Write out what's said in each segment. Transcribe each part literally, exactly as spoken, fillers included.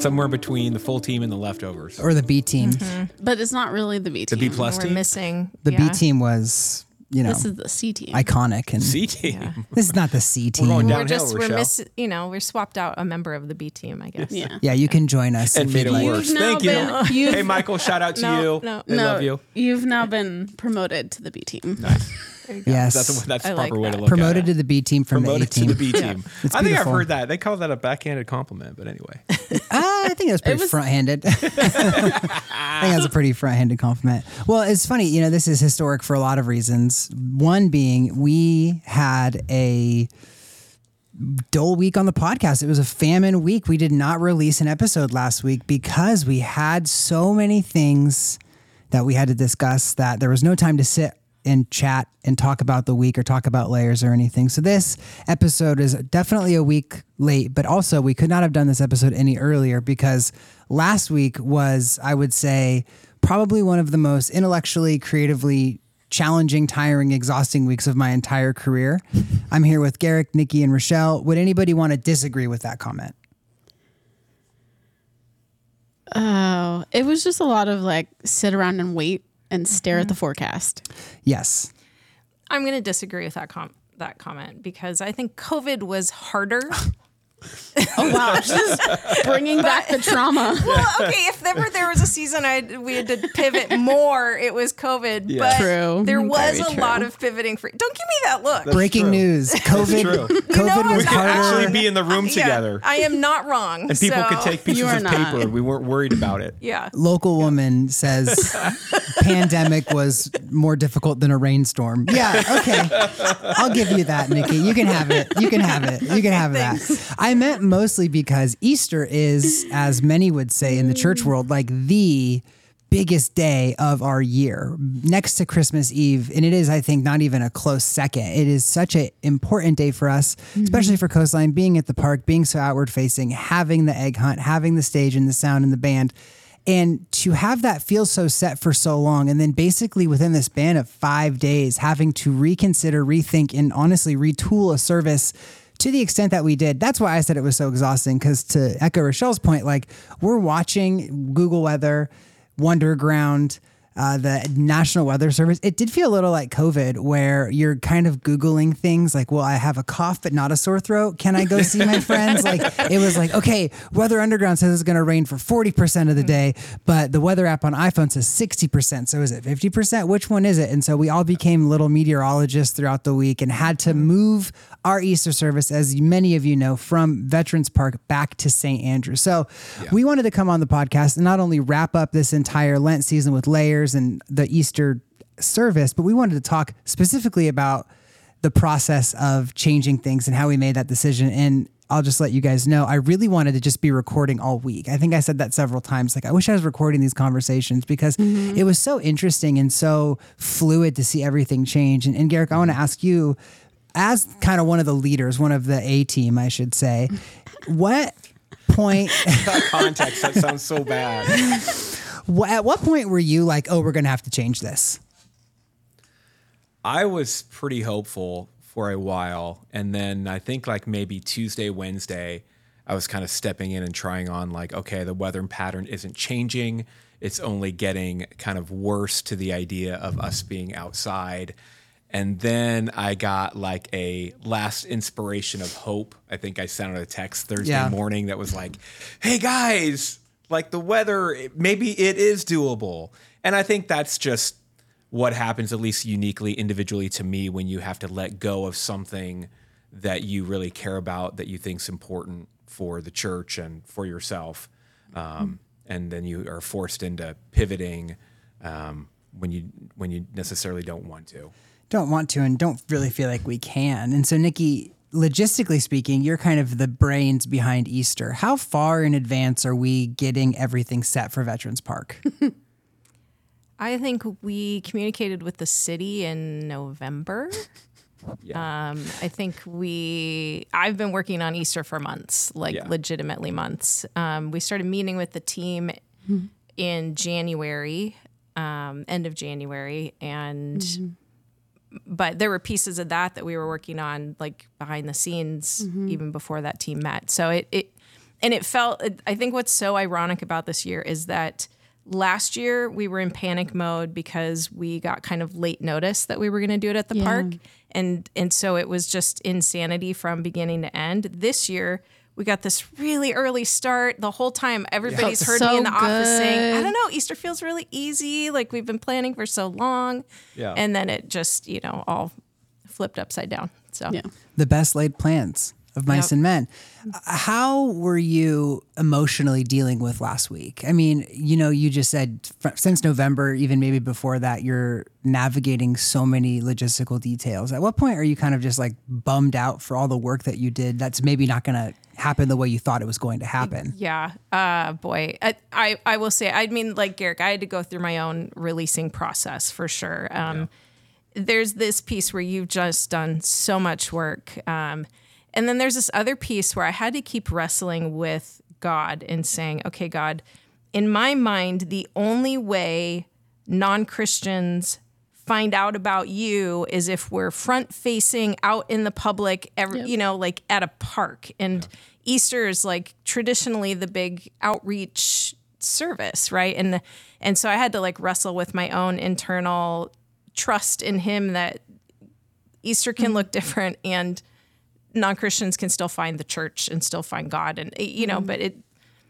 somewhere between the full team and the leftovers. Or the B team. Mm-hmm. But it's not really the B The team. B plus We're team? missing. The yeah. B team was, you know, This is the C team. iconic. And C team. Yeah. this is not the C team. going We're downhill, just, we're Rochelle. miss, you know, we're swapped out a member of the B team, I guess. Yeah. Yeah, you can join us. And if made you'd it like. worse. You've now Thank you. been- you've- Hey, Michael, shout out to No, you. no. I no, love you. You've now been promoted to the B team. Nice. Yes. That's, the, that's the I proper like way to that. look Promoted at it. to the B team from Promoted the A team. to the B team. It's I think beautiful. I've heard that. They call that a backhanded compliment, but anyway. Uh, I think that's pretty was- front-handed. I think that's a pretty front-handed compliment. Well, it's funny, you know, this is historic for a lot of reasons. One being we had a dull week on the podcast. It was a famine week. We did not release an episode last week because we had so many things that we had to discuss that there was no time to sit and chat and talk about the week or talk about layers or anything. So this episode is definitely a week late, but also we could not have done this episode any earlier because last week was, I would say, probably one of the most intellectually, creatively challenging, tiring, exhausting weeks of my entire career. I'm here with Garrick, Nikki, and Rochelle. Would anybody want to disagree with that comment? Oh, it was just a lot of like sit around and wait and stare at the forecast. Yes. I'm going to disagree with that com- that comment because I think COVID was harder. Oh wow, just bringing back the trauma. Well, okay, if ever there was a season I we had to pivot more, it was COVID. Yeah. But True. there was Very a true. lot of pivoting. For don't give me that look. Breaking true. news. COVID, true. COVID know I'm was not harder. Actually be in the room Yeah, together. I am not wrong. And people so, could take pieces You are of not. paper and we weren't worried about it. Yeah. Local woman says pandemic was more difficult than a rainstorm. Yeah, okay. I'll give you that, Nikki. You can have it. You can have it. You can have that. I meant mostly because Easter is, as many would say in the church world, like the biggest day of our year next to Christmas Eve. And it is, I think, not even a close second. It is such an important day for us, especially for Coastline, being at the park, being so outward facing, having the egg hunt, having the stage and the sound and the band. And to have that feel so set for so long, and then basically within the span of five days, having to reconsider, rethink, and honestly retool a service to the extent that we did. That's why I said it was so exhausting, because to echo Rochelle's point, like we're watching Google Weather, Wonderground, uh, the National Weather Service. It did feel a little like COVID where you're kind of Googling things like, well, I have a cough, but not a sore throat. Can I go see my friends? Like it was like, okay, Weather Underground says it's going to rain for forty percent of the day, but the weather app on iPhone says sixty percent. So is it fifty percent? Which one is it? And so we all became little meteorologists throughout the week and had to move our Easter service, as many of you know, from Veterans Park back to Saint Andrew. So Yeah. we wanted to come on the podcast and not only wrap up this entire Lent season with layers and the Easter service, but we wanted to talk specifically about the process of changing things and how we made that decision. And I'll just let you guys know, I really wanted to just be recording all week. I think I said that several times. Like, I wish I was recording these conversations because Mm-hmm. it was so interesting and so fluid to see everything change. And, and Garrick, I want to ask you, as kind of one of the leaders, one of the A team, I should say, what point, That context, that sounds so bad. wh- at what point were you like, oh, we're going to have to change this? I was pretty hopeful for a while. And then I think like maybe Tuesday, Wednesday, I was kind of stepping in and trying on like, okay, the weather pattern isn't changing. It's only getting kind of worse to the idea of us being outside. And then I got like a last inspiration of hope. I think I sent out a text Thursday Yeah. morning that was like, hey guys, like the weather, maybe it is doable. And I think that's just what happens, at least uniquely, individually to me, when you have to let go of something that you really care about, that you think is important for the church and for yourself. Um, and then you are forced into pivoting um, when you when you necessarily don't want to. Don't want to and don't really feel like we can. And so, Nikki, logistically speaking, you're kind of the brains behind Easter. How far in advance are we getting everything set for Veterans Park? I think we communicated with the city in November. Yeah. Um, I think we, I've been working on Easter for months, like Yeah. legitimately months. Um, we started meeting with the team in January, um, end of January. And, but there were pieces of that that we were working on like behind the scenes, even before that team met. So it, it, and it felt, I think what's so ironic about this year is that last year we were in panic mode because we got kind of late notice that we were going to do it at the Yeah. park. And, and so it was just insanity from beginning to end. This year, we got this really early start. The whole time, everybody's Felt heard so me in the office saying, I good. don't know, Easter feels really easy. Like we've been planning for so long. Yeah. And then it just, you know, all flipped upside down. So Yeah. The best laid plans of mice Yep. and men. Uh, How were you emotionally dealing with last week? I mean, you know, you just said f- since November, even maybe before that, you're navigating so many logistical details. At what point are you kind of just like bummed out for all the work that you did that's maybe not going to happen the way you thought it was going to happen? yeah, uh, boy, I, I, I will say, I mean, like Garrick, I had to go through my own releasing process for sure. Um, There's this piece where you've just done so much work. Um, and then there's this other piece where I had to keep wrestling with God and saying, okay, God, in my mind, the only way non-Christians find out about you is if we're front facing out in the public, every, Yep. you know, like at a park. And Easter is like traditionally the big outreach service, right? And and so I had to like wrestle with my own internal trust in him that Easter can look different and non-Christians can still find the church and still find God. And, you know, but it,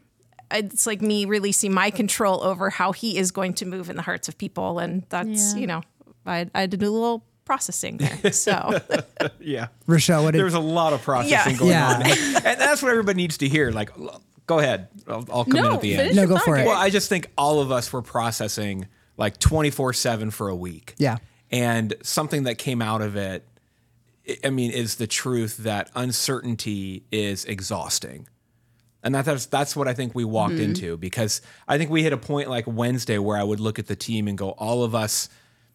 it's like me releasing my control over how he is going to move in the hearts of people. And that's, Yeah. you know, I, I did a little processing there. So Yeah. Rochelle, what did There's a lot of processing Yeah. going Yeah. on. And that's what everybody needs to hear. Like, l- go ahead. I'll, I'll come in No, at the finish end. No, your go thought, for it. Garrick. Well, I just think all of us were processing like twenty-four seven for a week. Yeah. And something that came out of it, I- I mean, is the truth that uncertainty is exhausting. And that, that's that's what I think we walked into, because I think we hit a point like Wednesday where I would look at the team and go, all of us,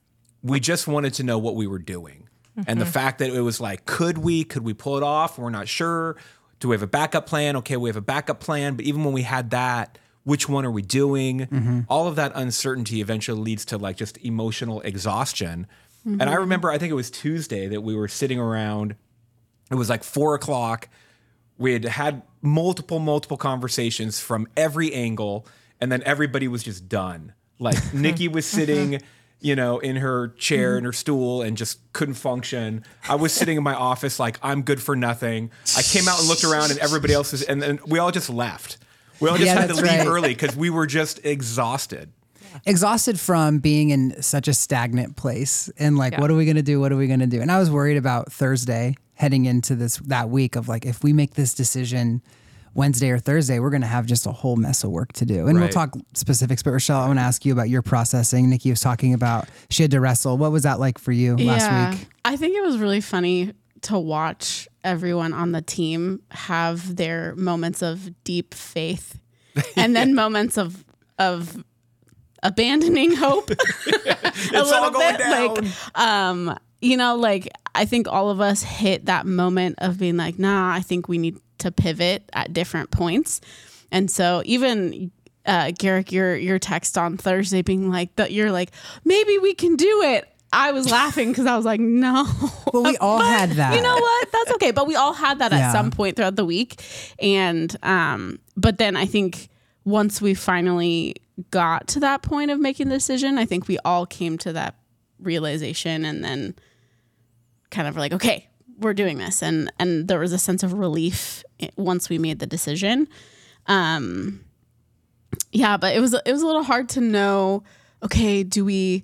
we just wanted to know what we were doing. And the fact that it was like, could we, could we pull it off? We're not sure. Do we have a backup plan? Okay, we have a backup plan. But even when we had that, which one are we doing? All of that uncertainty eventually leads to like just emotional exhaustion. And I remember, I think it was Tuesday that we were sitting around. It was like four o'clock. We had had multiple, multiple conversations from every angle, and then everybody was just done. Like Nikki was sitting, you know, in her chair in her stool and just couldn't function. I was sitting in my office like, I'm good for nothing. I came out and looked around, and everybody else was, and then we all just left. We all just Yeah, had to that's leave right. early because we were just exhausted. exhausted from being in such a stagnant place and like, Yeah. what are we going to do? What are we going to do? And I was worried about Thursday heading into this, that week of like, if we make this decision Wednesday or Thursday, we're going to have just a whole mess of work to do. And we'll Right. talk specifics, but Rochelle, I want to ask you about your processing. Nikki was talking about, she had to wrestle. What was that like for you last week? I think it was really funny to watch everyone on the team have their moments of deep faith and then moments of of abandoning hope. It's all going down. Like, um, you know, like I think all of us hit that moment of being like, nah, I think we need to pivot at different points. And so even uh, Garrick, your your text on Thursday being like that, you're like, maybe we can do it. I was laughing because I was like, no. Well, we all had that. You know what? That's okay. But we all had that Yeah. at some point throughout the week. And um, but then I think once we finally got to that point of making the decision, I think we all came to that realization and then kind of like, okay, we're doing this. And and there was a sense of relief once we made the decision. Um, yeah, but it was it was a little hard to know, okay, do we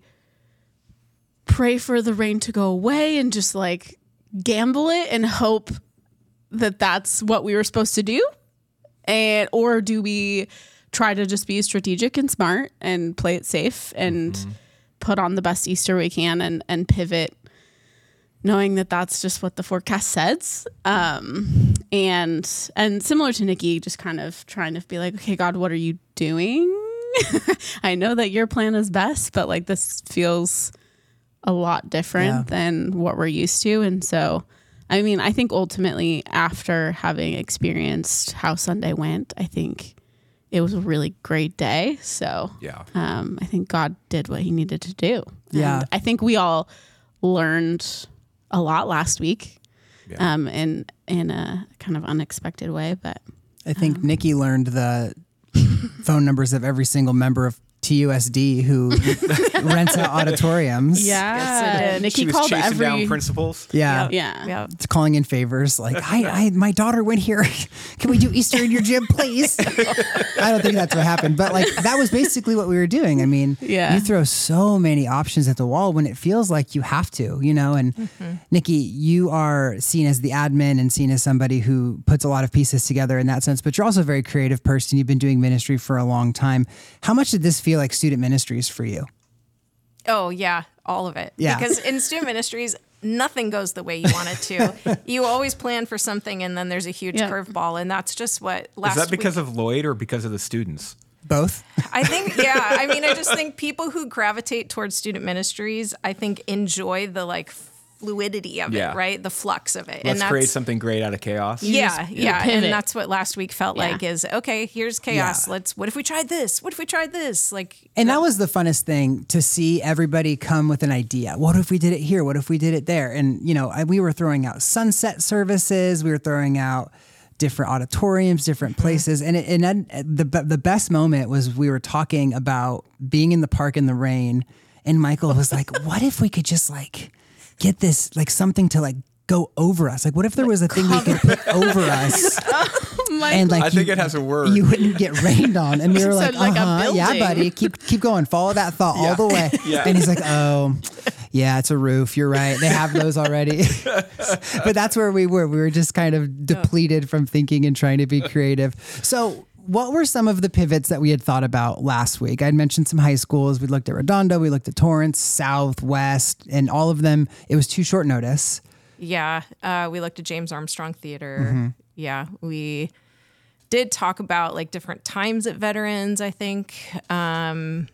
pray for the rain to go away and just like gamble it and hope that that's what we were supposed to do? And or do we try to just be strategic and smart and play it safe and Mm-hmm. put on the best Easter we can and, and pivot, knowing that that's just what the forecast says. Um, and and similar to Nikki, just kind of trying to be like, okay, God, what are you doing? I know that your plan is best, but like this feels a lot different Yeah. than what we're used to. And so, I mean, I think ultimately after having experienced how Sunday went, I think it was a really great day. So Yeah. um, I think God did what he needed to do. Yeah. And I think we all learned a lot last week Yeah. um, in, in a kind of unexpected way, but I think Nikki learned the phone numbers of every single member of T U S D who rents out auditoriums. Yeah, Yes, it did. Nikki She was called chasing every. down principals. Yeah. yeah. Yeah. It's calling in favors like, I, I, my daughter went here. Can we do Easter in your gym, please? I don't think that's what happened, but like that was basically what we were doing. I mean, Yeah. you throw so many options at the wall when it feels like you have to, you know. And Mm-hmm. Nikki, you are seen as the admin and seen as somebody who puts a lot of pieces together in that sense, but you're also a very creative person. You've been doing ministry for a long time. How much did this feel like student ministries for you? Oh, yeah, all of it. Yeah. Because in student ministries, nothing goes the way you want it to. You always plan for something, and then there's a huge Yeah. curveball, and that's just what last Is that because week, of Lloyd or because of the students? Both. I think, yeah. I mean, I just think people who gravitate towards student ministries, I think enjoy the like fluidity of Yeah. it, right? The flux of it. Let's and create that's, something great out of chaos. Yeah, just- yeah, pivot. and that's what last week felt Yeah. like. Is okay. Here's chaos. Yeah. Let's. What if we tried this? What if we tried this? Like, And that was the funnest thing, to see everybody come with an idea. What if we did it here? What if we did it there? And, you know, I, we were throwing out sunset services. We were throwing out different auditoriums, different places. And, it, and then the, the best moment was we were talking about being in the park in the rain. And Michael was like, what if we could just like get this, like something to like go over us? Like, what if there was a thing we could put over us? And like I think you- it has a word. You wouldn't get rained on, and we were like, Sounded like a "Uh huh, yeah, building." buddy, keep keep going, follow that thought all the way." Yeah. And he's like, "Oh, yeah, it's a roof. You're right. They have those already." But that's where we were. We were just kind of depleted from thinking and trying to be creative. So, what were some of the pivots that we had thought about last week? I'd mentioned some high schools. We looked at Redondo, we looked at Torrance, Southwest, and all of them. It was too short notice. yeah, uh, we looked at James Armstrong Theater. Yeah, we did talk about like different times at Veterans. I think um,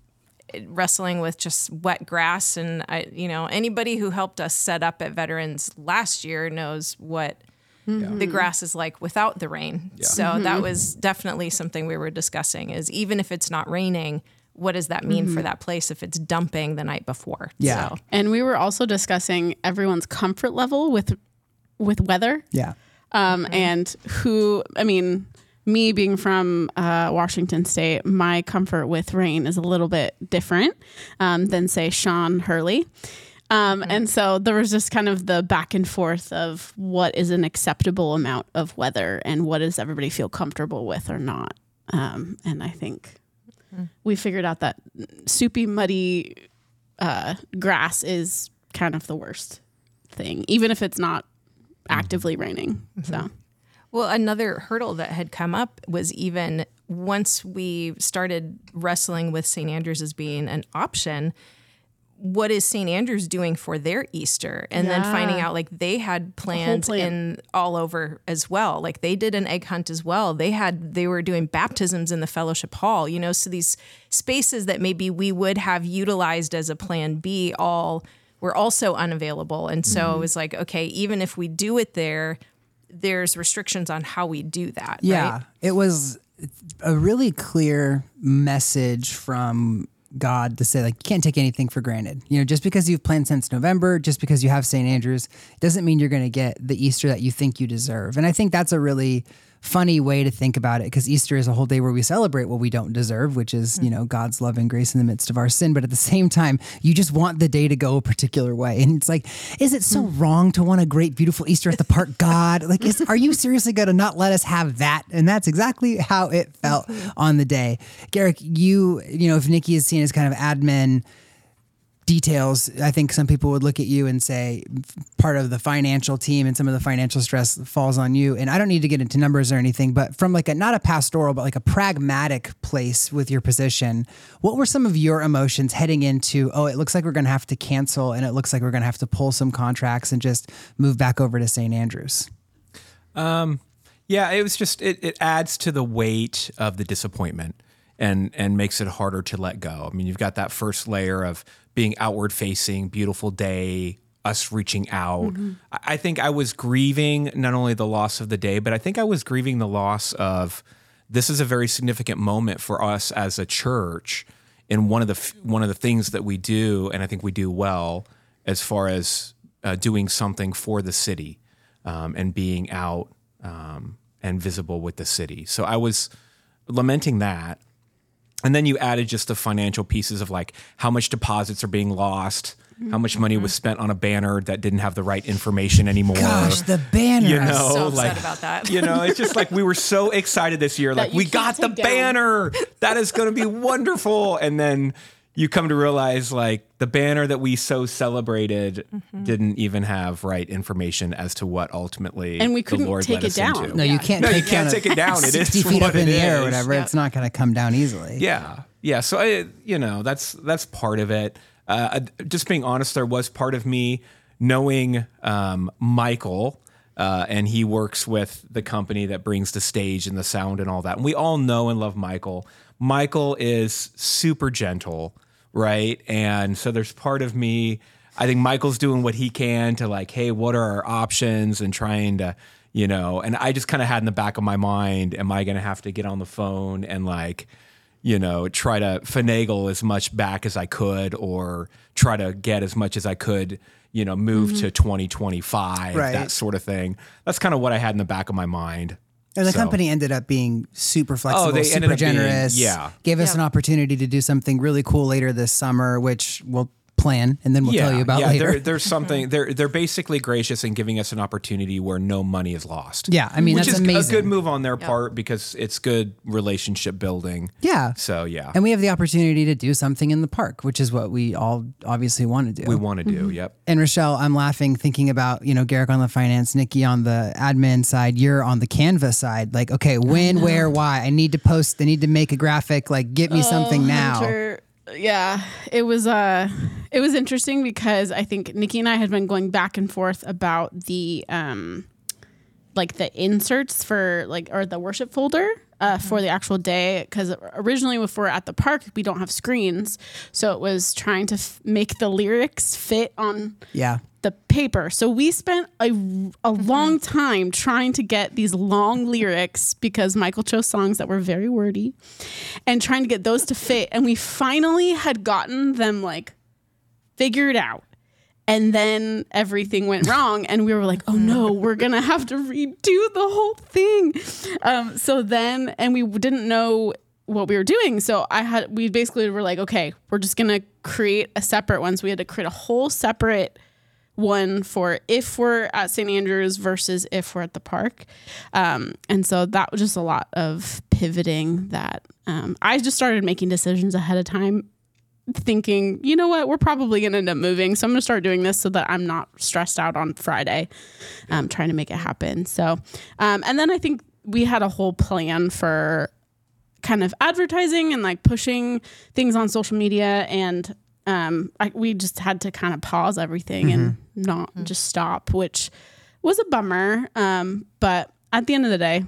wrestling with just wet grass, and I, you know, anybody who helped us set up at Veterans last year knows what the grass is like without the rain. So that was definitely something we were discussing. Is even if it's not raining, what does that mean for that place if it's dumping the night before? Yeah. So, And we were also discussing everyone's comfort level with with weather. Yeah. Um, and who, I mean, me being from uh, Washington State, my comfort with rain is a little bit different um, than, say, Sean Hurley. Um, and so there was just kind of the back and forth of what is an acceptable amount of weather and what does everybody feel comfortable with or not. Um, and I think we figured out that soupy, muddy uh, grass is kind of the worst thing, even if it's not actively raining. So. well, another hurdle that had come up was even once we started wrestling with Saint Andrews as being an option, what is Saint Andrews doing for their Easter? And then Yeah. finding out like they had plans plan. in all over as well. Like they did an egg hunt as well. They had, they were doing baptisms in the fellowship hall, you know, so these spaces that maybe we would have utilized as a plan B all were also unavailable. And so it was like, okay, even if we do it there, there's restrictions on how we do that. Yeah, Right? it was a really clear message from God to say, like, you can't take anything for granted. You know, just because you've planned since November, just because you have Saint Andrews, doesn't mean you're going to get the Easter that you think you deserve. And I think that's a really funny way to think about it, because Easter is a whole day where we celebrate what we don't deserve, which is, you know, God's love and grace in the midst of our sin. But at the same time, you just want the day to go a particular way. And it's like, is it so wrong to want a great, beautiful Easter at the park, God? Like, is, are you seriously going to not let us have that? And that's exactly how it felt on the day. Garrick, you, you know, if Nikki is seen as kind of admin details, I think some people would look at you and say part of the financial team and some of the financial stress falls on you. And I don't need to get into numbers or anything, but from like a, not a pastoral, but like a pragmatic place with your position, what were some of your emotions heading into, oh, it looks like we're going to have to cancel and it looks like we're going to have to pull some contracts and just move back over to Saint Andrews? Um, yeah, it was just, it, it adds to the weight of the disappointment and, and makes it harder to let go. I mean, you've got that first layer of being outward facing, beautiful day, us reaching out. Mm-hmm. I, I think I was grieving not only the loss of the day, but I think I was grieving the loss of, this is a very significant moment for us as a church. And one of the, one of the things that we do, and I think we do well, as far as uh, doing something for the city um, and being out, um, and visible with the city. So I was lamenting that. And then you added just the financial pieces of like how much deposits are being lost, how much money was spent on a banner that didn't have the right information anymore. Gosh, the banner. You I was know, so upset like, about that. You know, it's just like we were so excited this year. Like you we can't got the take down. banner. That is going to be wonderful. And then you come to realize like the banner that we so celebrated Mm-hmm. didn't even have right information as to what ultimately And we couldn't the Lord take led it us down. into. No, you can't. No, you take can't down take it down. It is sixty feet what up in it the air or is. whatever. Yep. It's not going to come down easily. Yeah, yeah. So I, you know, that's that's part of it. Uh, just being honest, there was part of me knowing um, Michael, uh, and he works with the company that brings the stage and the sound and all that. And we all know and love Michael. Michael is super gentle, right? And so there's part of me. I think Michael's doing what he can to like, hey, what are our options, and trying to, you know. And I just kind of had in the back of my mind, am I going to have to get on the phone and like, you know, try to finagle as much back as I could, or try to get as much as I could, you know, move to twenty twenty-five, Right. that sort of thing. That's kind of what I had in the back of my mind. And the So- company ended up being super flexible, Oh, they ended super up being- generous. yeah. Gave us Yeah. an opportunity to do something really cool later this summer, which we'll plan and then we'll tell you about yeah, later. There, there's something. They're they're basically gracious in giving us an opportunity where no money is lost. Yeah, I mean, which that's is amazing. a good move on their part because it's good relationship building. Yeah. So yeah, And we have the opportunity to do something in the park, which is what we all obviously want to do. we want to do. Yep. And Rochelle, I'm laughing thinking about, you know, Garrick on the finance, Nikki on the admin side, you're on the Canva side. Like, okay, when, where, why? I need to post, I need to make a graphic, like get me something now. Hunter, yeah, it was uh it was interesting because I think Nikki and I had been going back and forth about the um like the inserts for like or the worship folder uh, for the actual day, because originally if we're at the park we don't have screens, so it was trying to f- make the lyrics fit on Yeah. the paper. So we spent a, a long time trying to get these long lyrics because Michael chose songs that were very wordy and trying to get those to fit. And we finally had gotten them like figured out. And then everything went wrong, and we were like, "Oh no, we're gonna have to redo the whole thing." Um, so then, and we didn't know what we were doing. So I had, we basically were like, "Okay, we're just gonna create a separate one." So we had to create a whole separate one for if we're at Saint Andrews versus if we're at the park. Um, and so that was just a lot of pivoting that um, I just started making decisions ahead of time, thinking, you know what, we're probably going to end up moving. So I'm going to start doing this so that I'm not stressed out on Friday, um, trying to make it happen. So, um, and then I think we had a whole plan for kind of advertising and like pushing things on social media. And um, I, we just had to kind of pause everything mm-hmm. and not mm-hmm. just stop, which was a bummer. Um, but at the end of the day,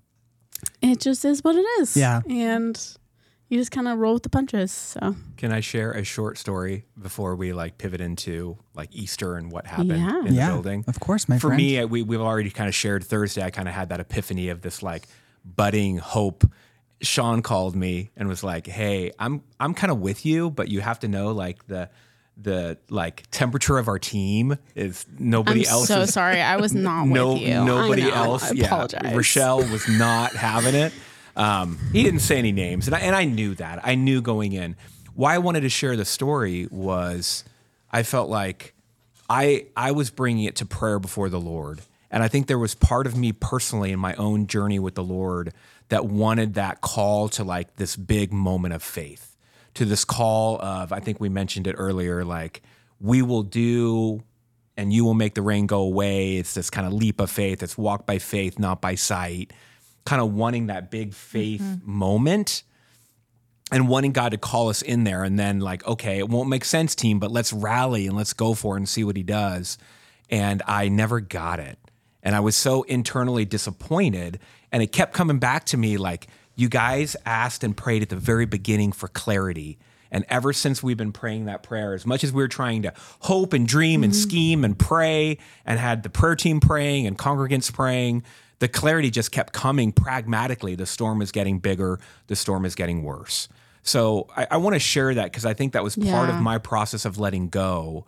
it just is what it is. Yeah. And you just kind of roll with the punches. So Can I share a short story before we like pivot into like Easter and what happened Yeah. in Yeah, the building? of course, my For friend. me, we, we've already kind of shared Thursday. I kind of had that epiphany of this like budding hope. Sean called me and was like, "Hey, I'm I'm kind of with you, but you have to know like the the like temperature of our team is nobody I'm else. so is, sorry. I was not no, with you. Nobody I know. else. I yeah, apologize. Rochelle was not having it. Um, he didn't say any names, and I, and I knew that. I knew going in. Why I wanted to share the story was I felt like I I was bringing it to prayer before the Lord, and I think there was part of me personally in my own journey with the Lord that wanted that call to like this big moment of faith, to this call of, I think we mentioned it earlier, like we will do and you will make the rain go away. It's this kind of leap of faith. It's walk by faith, not by sight, kind of wanting that big faith mm-hmm. moment and wanting God to call us in there. And then like, okay, it won't make sense, team, but let's rally and let's go for it and see what he does. And I never got it. And I was so internally disappointed. And it kept coming back to me like, you guys asked and prayed at the very beginning for clarity. And ever since we've been praying that prayer, as much as we were trying to hope and dream mm-hmm. and scheme and pray and had the prayer team praying and congregants praying, the clarity just kept coming pragmatically. The storm is getting bigger. The storm is getting worse. So I, I want to share that because I think that was part Yeah. of my process of letting go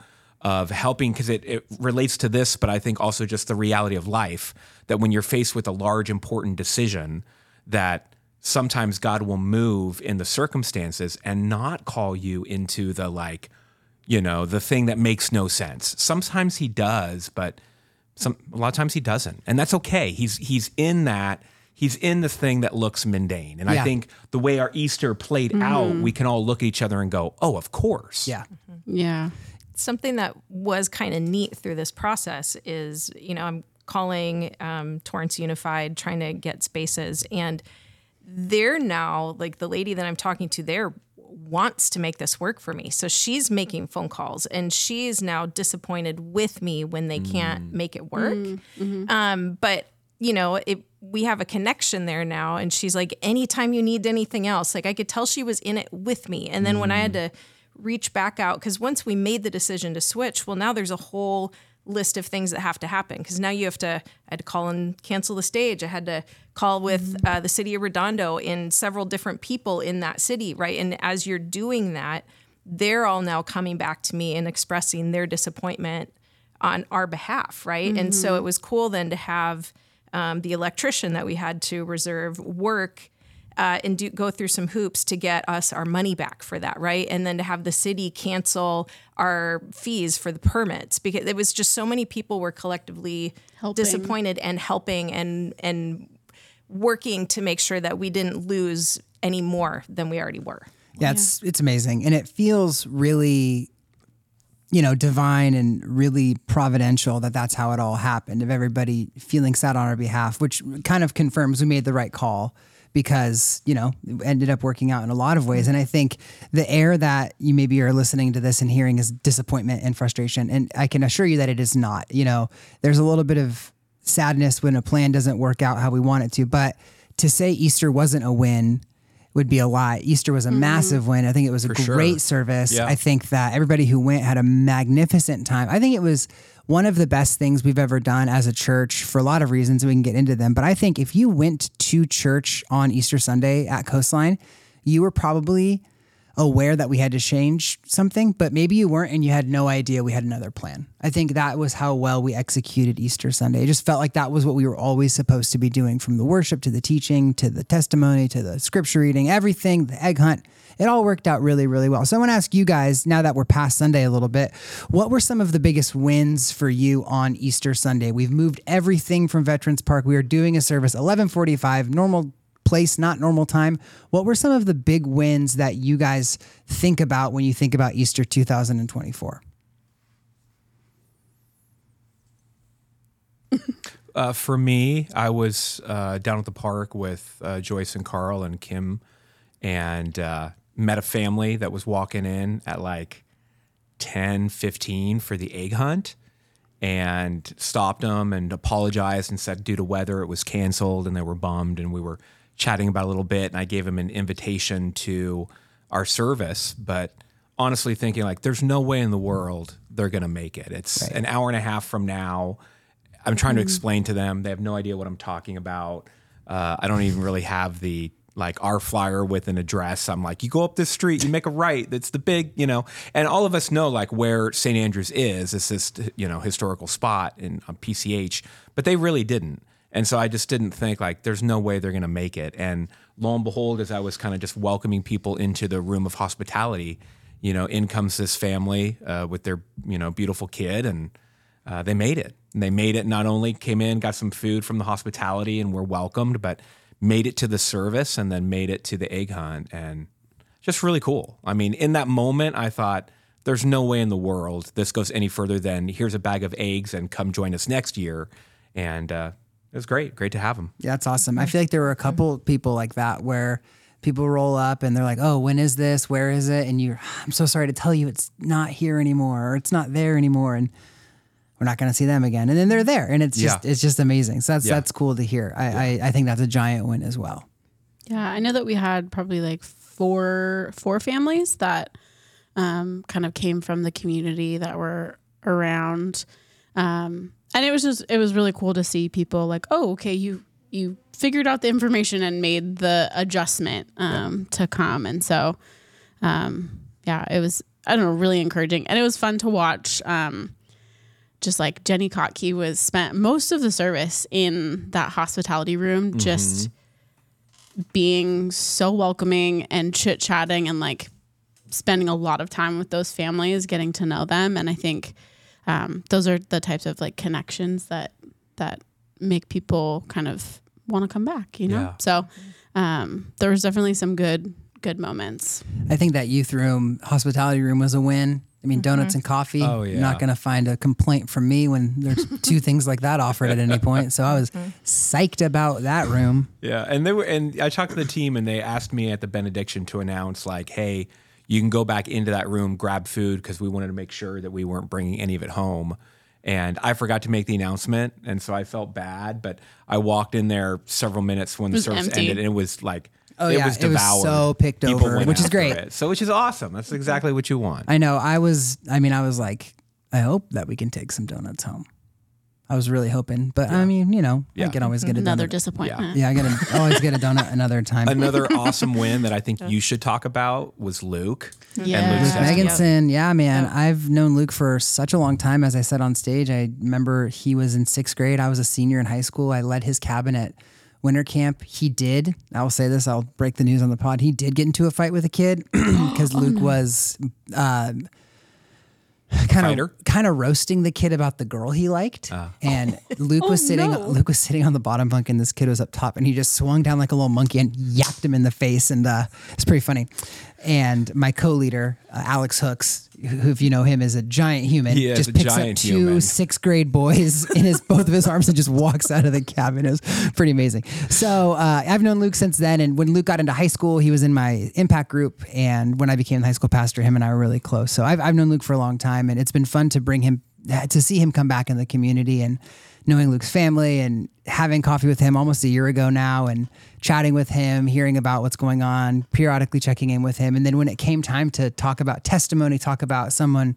of helping, because it, it relates to this, but I think also just the reality of life, that when you're faced with a large, important decision, that sometimes God will move in the circumstances and not call you into the, like, you know, the thing that makes no sense. Sometimes he does, but some a lot of times he doesn't. And that's okay. He's he's in that, he's in the thing that looks mundane. And Yeah. I think the way our Easter played out, we can all look at each other and go, oh, of course. Yeah. Yeah. Something that was kind of neat through this process is, you know, I'm calling um, Torrance Unified, trying to get spaces, and they're now, like, the lady that I'm talking to there wants to make this work for me. So she's making phone calls, and she's now disappointed with me when they can't make it work. Mm-hmm. Um, but, you know, it, we have a connection there now, and she's like, anytime you need anything else, like, I could tell she was in it with me. And then when I had to reach back out, because once we made the decision to switch, well, now there's a whole list of things that have to happen, because now you have to, I had to call and cancel the stage. I had to call with uh, the city of Redondo and several different people in that city, right? And as you're doing that, they're all now coming back to me and expressing their disappointment on our behalf, right? Mm-hmm. And so it was cool then to have um, the electrician that we had to reserve work Uh, and do, go through some hoops to get us our money back for that, right? And then to have the city cancel our fees for the permits, because it was just so many people were collectively Helping. disappointed and helping and and working to make sure that we didn't lose any more than we already were. Yeah, it's it's amazing, and it feels really, you know, divine and really providential that that's how it all happened. Of everybody feeling sad on our behalf, which kind of confirms we made the right call, because, you know, it ended up working out in a lot of ways. And I think the air that you maybe are listening to this and hearing is disappointment and frustration. And I can assure you that it is not. You know, there's a little bit of sadness when a plan doesn't work out how we want it to. But to say Easter wasn't a win would be a lie. Easter was a mm-hmm. massive win. I think it was a For great sure. service. Yeah. I think that everybody who went had a magnificent time. I think it was one of the best things we've ever done as a church for a lot of reasons, and we can get into them. But I think if you went to church on Easter Sunday at Coastline, you were probably aware that we had to change something, but maybe you weren't and you had no idea we had another plan. I think that was how well we executed Easter Sunday. It just felt like that was what we were always supposed to be doing, from the worship to the teaching to the testimony to the scripture reading, everything, the egg hunt. It all worked out really, really well. So I want to ask you guys, now that we're past Sunday a little bit, what were some of the biggest wins for you on Easter Sunday? We've moved everything from Veterans Park. We are doing a service eleven forty-five, normal place, not normal time. What were some of the big wins that you guys think about when you think about Easter two thousand twenty-four? Uh, for me, I was uh, down at the park with uh, Joyce and Carl and Kim, and uh, met a family that was walking in at like ten fifteen for the egg hunt, and stopped them and apologized and said due to weather it was canceled, and they were bummed, and we were chatting about it a little bit, and I gave them an invitation to our service, but honestly thinking like there's no way in the world they're going to make it. It's right. An hour and a half from now. I'm trying to explain to them. They have no idea what I'm talking about. Uh, I don't even really have the, like, our flyer with an address. I'm like, you go up this street, you make a right. That's the big, you know, and all of us know like where Saint Andrews is. It's this, you know, historical spot in on P C H, but they really didn't. And so I just didn't think like there's no way they're going to make it. And lo and behold, as I was kind of just welcoming people into the room of hospitality, you know, in comes this family uh, with their, you know, beautiful kid, and uh, they made it. And they made it, not only came in, got some food from the hospitality and were welcomed, but made it to the service and then made it to the egg hunt. And just really cool. I mean, in that moment, I thought, there's no way in the world this goes any further than here's a bag of eggs and come join us next year. And uh, it was great. Great to have them. Yeah, that's awesome. I feel like there were a couple people like that where people roll up and they're like, oh, when is this? Where is it? And you're, I'm so sorry to tell you it's not here anymore, or it's not there anymore. And we're not going to see them again. And then they're there, and it's just, yeah. it's just amazing. So that's, yeah. that's cool to hear. I, yeah. I, I think that's a giant win as well. Yeah. I know that we had probably like four, four families that um, kind of came from the community that were around. Um, and it was just, it was really cool to see people like, oh, okay, you, you figured out the information and made the adjustment um, yeah. to come. And so, um, yeah, it was, I don't know, really encouraging. And it was fun to watch. Um, just like Jenny Kotke was spent most of the service in that hospitality room, mm-hmm. just being so welcoming and chit chatting and like spending a lot of time with those families, getting to know them. And I think um, those are the types of like connections that, that make people kind of want to come back, you know? Yeah. So um, there was definitely some good, good moments. I think that youth room, hospitality room was a win. I mean, donuts mm-hmm. and coffee. Oh, yeah. You're not going to find a complaint from me when there's two things like that offered at any point. So I was mm-hmm. psyched about that room. Yeah, and they were, and I talked to the team, and they asked me at the benediction to announce, like, "Hey, you can go back into that room, grab food," because we wanted to make sure that we weren't bringing any of it home. And I forgot to make the announcement, and so I felt bad. But I walked in there several minutes when the service empty. ended, and it was like. Oh, it yeah. was devoured. It was so picked People over, which is great. It. So, which is awesome. That's exactly what you want. I know. I was, I mean, I was like, I hope that we can take some donuts home. I was really hoping, but yeah. I mean, you know, yeah. I can always get a another donut. disappointment. Yeah, yeah I gotta always get a donut another time. Another awesome win that I think you should talk about was Luke. Yeah. And Luke Meganson. Yeah, man. Yep. I've known Luke for such a long time. As I said on stage, I remember he was in sixth grade. I was a senior in high school. I led his cabin at winter camp. He did, I'll say this, I'll break the news on the pod. He did get into a fight with a kid because Luke oh, no. was uh, kind of kind of roasting the kid about the girl he liked. Uh. And Luke oh, was sitting no. Luke was sitting on the bottom bunk and this kid was up top and he just swung down like a little monkey and yapped him in the face. And uh, it's pretty funny. And my co-leader, uh, Alex Hooks, who, if you know him, is a giant human, he just picks up two human. sixth grade boys in his both of his arms and just walks out of the cabin. It was pretty amazing. So uh, I've known Luke since then. And when Luke got into high school, he was in my impact group. And when I became the high school pastor, him and I were really close. So I've, I've known Luke for a long time. And it's been fun to bring him, to see him come back in the community and knowing Luke's family and having coffee with him almost a year ago now and chatting with him, hearing about what's going on, periodically checking in with him. And then when it came time to talk about testimony, talk about someone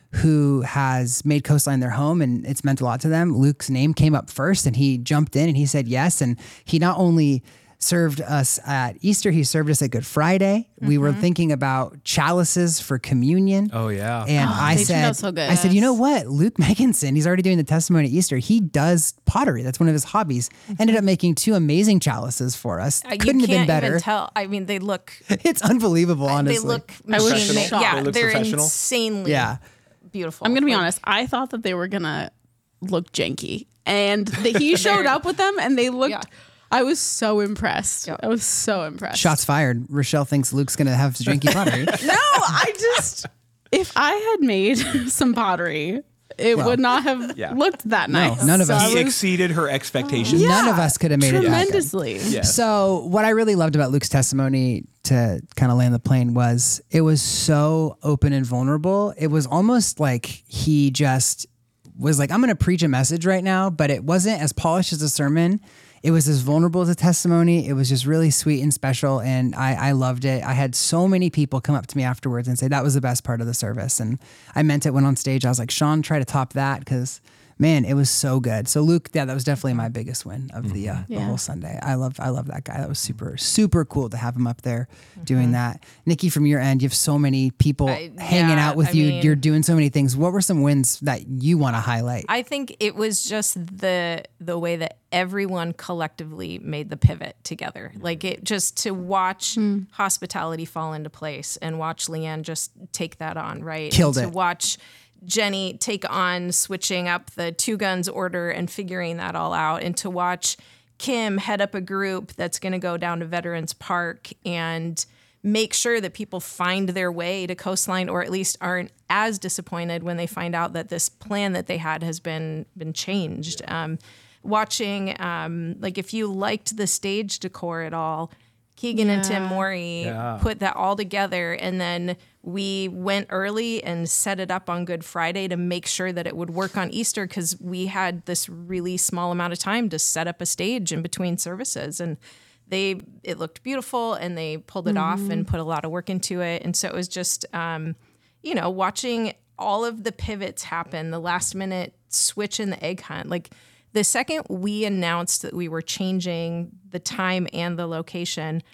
who has made Coastline their home and it's meant a lot to them, Luke's name came up first and he jumped in and he said yes. And he not only served us at Easter, he served us at Good Friday. Mm-hmm. We were thinking about chalices for communion. Oh yeah. And oh, I said, so good. I said, you know what? Luke Meganson, he's already doing the testimony at Easter. He does pottery. That's one of his hobbies. Mm-hmm. Ended up making two amazing chalices for us. Uh, Couldn't have been better. Even tell. I mean, they look. It's unbelievable, honestly. They look. I was shocked. Yeah, they look they're professional. insanely yeah. beautiful. I'm gonna be like, honest. I thought that they were gonna look janky, and that he showed up with them, and they looked. Yeah. I was so impressed. Yep. I was so impressed. Shots fired. Rochelle thinks Luke's going to have janky pottery. No, I just, if I had made some pottery, it well, would not have yeah. looked that nice. No, none of so us. He exceeded her expectations. Yeah, none of us could have made tremendously. it tremendously. Yes. So what I really loved about Luke's testimony, to kind of land the plane, was it was so open and vulnerable. It was almost like he just was like, I'm going to preach a message right now, but it wasn't as polished as a sermon. It was as vulnerable as a testimony. It was just really sweet and special. And I, I loved it. I had so many people come up to me afterwards and say that was the best part of the service. And I meant it when on stage. I was like, Sean, try to top that, because man, it was so good. So Luke, yeah, that was definitely my biggest win of the, uh, yeah. the whole Sunday. I love, I love that guy. That was super, super cool to have him up there mm-hmm. doing that. Nikki, from your end, you have so many people I, hanging yeah, out with I you. Mean, You're doing so many things. What were some wins that you want to highlight? I think it was just the the way that everyone collectively made the pivot together. Like it just to watch mm. hospitality fall into place and watch Leanne just take that on, right? Killed and it. To watch Jenny take on switching up the two guns order and figuring that all out, and to watch Kim head up a group that's going to go down to Veterans Park and make sure that people find their way to Coastline, or at least aren't as disappointed when they find out that this plan that they had has been been changed. Yeah. Um, watching, um, like if you liked the stage decor at all, Keegan yeah. and Tim Morey yeah. put that all together, and then we went early and set it up on Good Friday to make sure that it would work on Easter, because we had this really small amount of time to set up a stage in between services, and they it looked beautiful, and they pulled it mm-hmm. off and put a lot of work into it. And so it was just, um, you know, watching all of the pivots happen, the last minute switch in the egg hunt, like. The second we announced that we were changing the time and the location,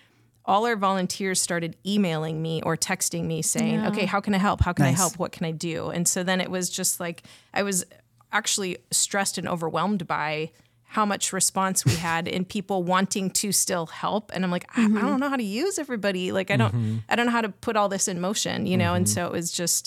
all our volunteers started emailing me or texting me saying, Yeah. okay, how can I help? How can Nice. I help? What can I do? And so then it was just like, I was actually stressed and overwhelmed by how much response we had in people wanting to still help. And I'm like, I, I don't know how to use everybody. Like, I don't, Mm-hmm. I don't know how to put all this in motion, you know? Mm-hmm. And so it was just,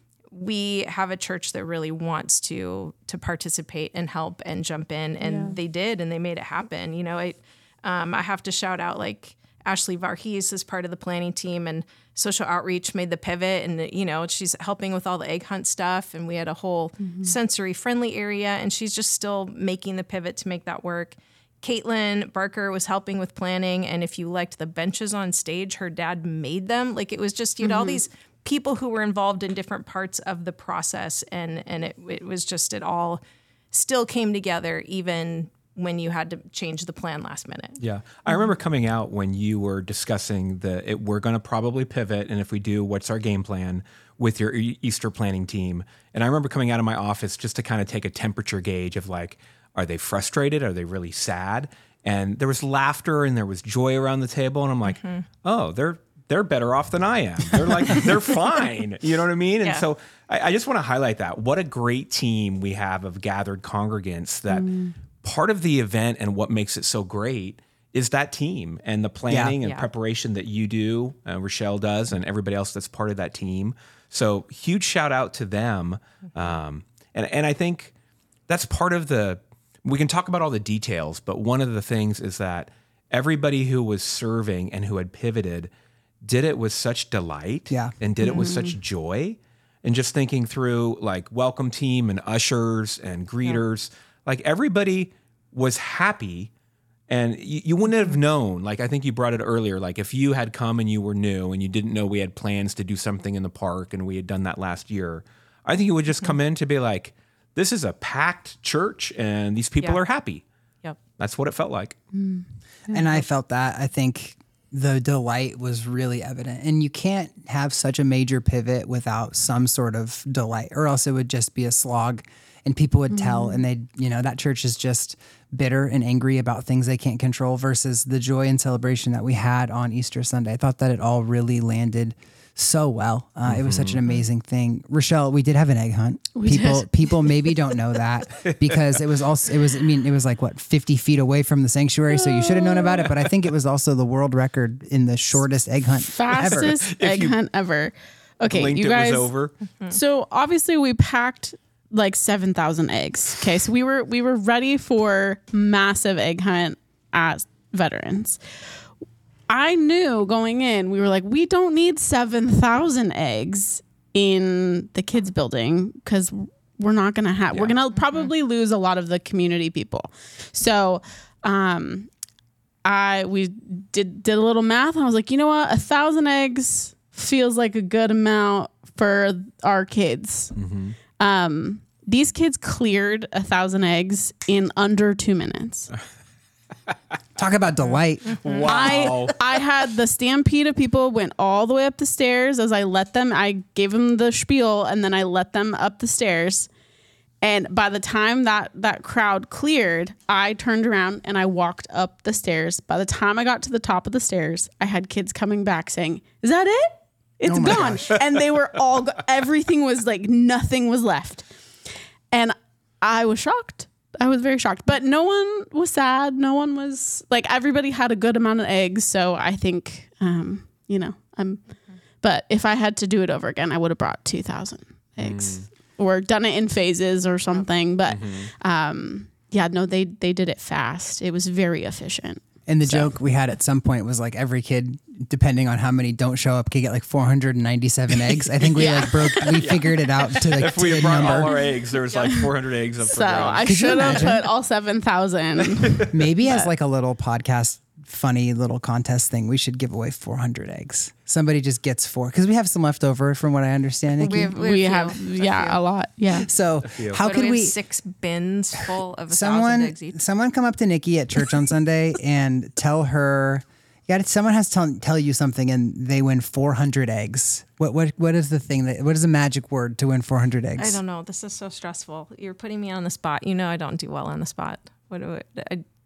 we have a church that really wants to, to participate and help and jump in. And Yeah. they did, and they made it happen. You know, I, um, I have to shout out like Ashley Varghese is part of the planning team, and social outreach made the pivot, and you know, she's helping with all the egg hunt stuff, and we had a whole mm-hmm. sensory friendly area, and she's just still making the pivot to make that work. Caitlin Barker was helping with planning, and if you liked the benches on stage, her dad made them. Like, it was just, you know, mm-hmm. all these people who were involved in different parts of the process, and and it, it was just, it all still came together, even when you had to change the plan last minute. Yeah. I remember coming out when you were discussing the, it, we're going to probably pivot. And if we do, what's our game plan with your e- Easter planning team? And I remember coming out of my office just to kind of take a temperature gauge of like, are they frustrated? Are they really sad? And there was laughter and there was joy around the table. And I'm like, mm-hmm. oh, they're, they're better off than I am. They're like, they're fine. You know what I mean? And yeah. so I, I just want to highlight that. What a great team we have of gathered congregants that mm. part of the event and what makes it so great is that team and the planning yeah. and yeah. preparation that you do, uh, Rochelle does, and everybody else that's part of that team. So huge shout out to them. Um, and, and I think that's part of the, we can talk about all the details, but one of the things is that everybody who was serving and who had pivoted did it with such delight yeah. and did mm-hmm. it with such joy. And just thinking through like welcome team and ushers and greeters, yeah. like everybody was happy, and you, you wouldn't have known. Like, I think you brought it earlier. Like, if you had come and you were new and you didn't know we had plans to do something in the park and we had done that last year, I think you would just come in to be like, this is a packed church and these people Yeah. are happy. Yep. That's what it felt like. Mm. And I felt that. I think the delight was really evident. And you can't have such a major pivot without some sort of delight, or else it would just be a slog. And people would tell, and they, you know, that church is just bitter and angry about things they can't control versus the joy and celebration that we had on Easter Sunday. I thought that it all really landed so well. Uh, mm-hmm. It was such an amazing thing. Rochelle, we did have an egg hunt. We people, did. people maybe don't know that because it was also, it was, I mean, it was like what, fifty feet away from the sanctuary. So you should have known about it. But I think it was also the world record in the shortest egg hunt Fastest ever. egg you hunt ever. Okay, Blinked you it guys. was over. So obviously we packed like seven thousand eggs. Okay, so we were we were ready for massive egg hunt at Veterans. I knew going in, we were like, we don't need seven thousand eggs in the kids building because we're not going to have, Yeah. we're going to probably lose a lot of the community people. So, um, I, we did, did a little math and I was like, you know what? A thousand eggs feels like a good amount for our kids. Mm-hmm. Um, these kids cleared a thousand eggs in under two minutes. Talk about delight. Wow. I I had the stampede of people went all the way up the stairs as I let them. I gave them the spiel and then I let them up the stairs. And by the time that that crowd cleared, I turned around and I walked up the stairs. By the time I got to the top of the stairs, I had kids coming back saying, "Is that it? It's Oh my gone." gosh. And they were all go- everything was like nothing was left. And I was shocked. I was very shocked, but no one was sad. No one was like, everybody had a good amount of eggs. So I think, um, you know, I'm, but if I had to do it over again, I would have brought two thousand eggs mm. or done it in phases or something. But, mm-hmm. um, yeah, no, they, they did it fast. It was very efficient. And the So- joke we had at some point was like every kid, depending on how many don't show up, could get like four hundred ninety-seven eggs. I think we Yeah. like broke, we figured it out to like If we to had a brought number. all our eggs, there was like four hundred eggs up for So I grabs. Could you should have imagine? put all seven thousand. Maybe as like a little podcast, funny little contest thing, we should give away four hundred eggs. Somebody just gets four because we have some left over, from what I understand, Nikki. We have, we We have, have, a few. yeah, a lot. Yeah. so few. how What do could we, we? have six bins full of a someone, thousand eggs each? someone come up to Nikki at church on Sunday and tell her. You got someone has to tell, tell you something, and they win four hundred eggs. What what what is the thing that? What is the magic word to win four hundred eggs? I don't know. This is so stressful. You're putting me on the spot. You know I don't do well on the spot. What do I? I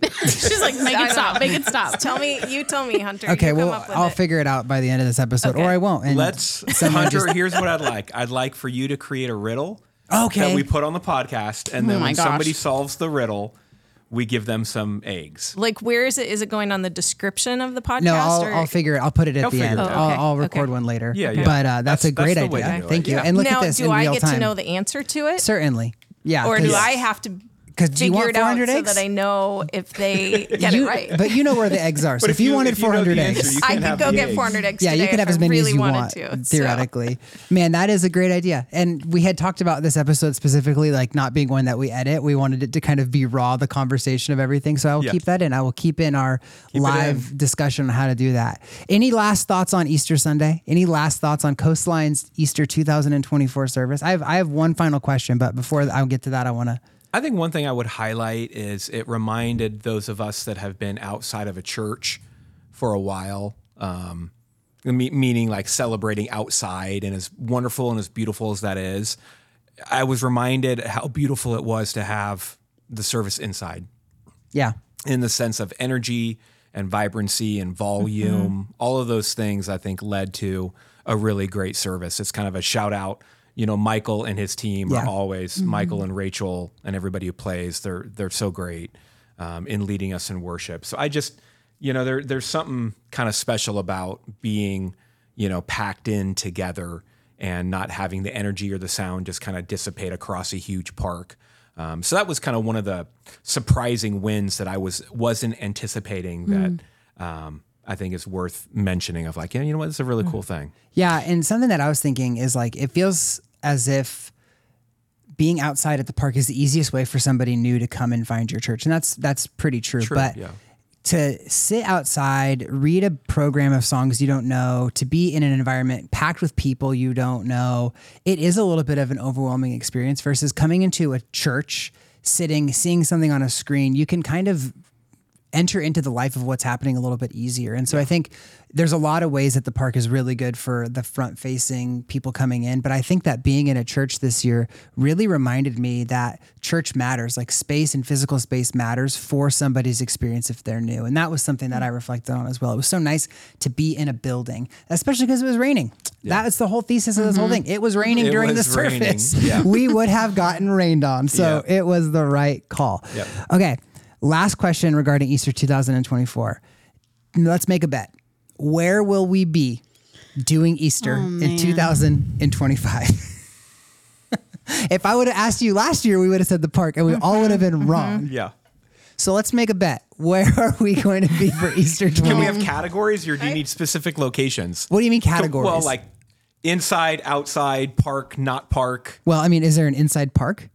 She's like, make I it know. stop, make it stop. Tell me, you tell me, Hunter. Okay, you come well, up with I'll it. figure it out by the end of this episode, Okay. or I won't. And Let's, someone Hunter, just- here's what I'd like. I'd like for you to create a riddle Okay. that we put on the podcast. And then Oh my when gosh. somebody solves the riddle, we give them some eggs. Like, where is it? Is it going on the description of the podcast? No, I'll, or? I'll figure it. I'll put it at He'll the figure end. it out. I'll, Okay, I'll record okay. one later. Yeah, yeah. But uh, that's, That's- a great that's the way to idea. do it. Thank you. Yeah. And look now, at this do in I real get time. to know the answer to it? Certainly. Yeah. Or do 'cause- I have to 'cause do you figure want it out four hundred so eggs? that I know if they get you, it right? But you know where the eggs are. So But if, you, wanted if you know four hundred the answer, eggs, you I can could have go the get eggs. four hundred eggs yeah, today you could have if as I many really as you wanted want, to. So- theoretically. Man, that is a great idea. And we had talked about this episode specifically, like not being one that we edit. We wanted it to kind of be raw, the conversation of everything. So I will Yeah. keep that in. I will keep in our it live discussion on how to do that. Any last thoughts on Easter Sunday? Any last thoughts on Coastline's Easter two thousand twenty-four service? I have I have one final question, but before I get to that, I want to. I think one thing I would highlight is it reminded those of us that have been outside of a church for a while, um, me- meaning like celebrating outside, and as wonderful and as beautiful as that is, I was reminded how beautiful it was to have the service inside, Yeah. in the sense of energy and vibrancy and volume. All of those things I think led to a really great service. It's kind of a shout out. You know, Michael and his team Yeah. are always Michael and Rachel and everybody who plays. They're they're so great um, in leading us in worship. So I just, you know, there there's something kind of special about being, you know, packed in together and not having the energy or the sound just kind of dissipate across a huge park. Um, so that was kind of one of the surprising wins that I was wasn't anticipating that. Um, I think is worth mentioning. Of like, yeah, you know what, it's a really cool thing. Yeah, and something that I was thinking is like it feels as if being outside at the park is the easiest way for somebody new to come and find your church, and that's that's pretty true. True, but yeah. to sit outside, read a program of songs you don't know, to be in an environment packed with people you don't know, it is a little bit of an overwhelming experience versus coming into a church, sitting, seeing something on a screen. You can kind of enter into the life of what's happening a little bit easier. And so I think there's a lot of ways that the park is really good for the front facing people coming in. But I think that being in a church this year really reminded me that church matters, like space and physical space matters for somebody's experience if they're new. And that was something that I reflected on as well. It was so nice to be in a building, especially because it was raining. That was the whole thesis of this whole thing. It was raining It during was the raining, service. yeah. We would have gotten rained on. So Yeah. it was the right call. Yep. Okay. Last question regarding Easter two thousand twenty-four. Let's make a bet. Where will we be doing Easter in two thousand twenty-five? If I would have asked you last year, we would have said the park and we all would have been wrong. Yeah. So let's make a bet. Where are we going to be for Easter Can we twenty? have categories, or do you need specific locations? What do you mean categories? Well, like inside, outside, park, not park. well, I mean, is there an inside park?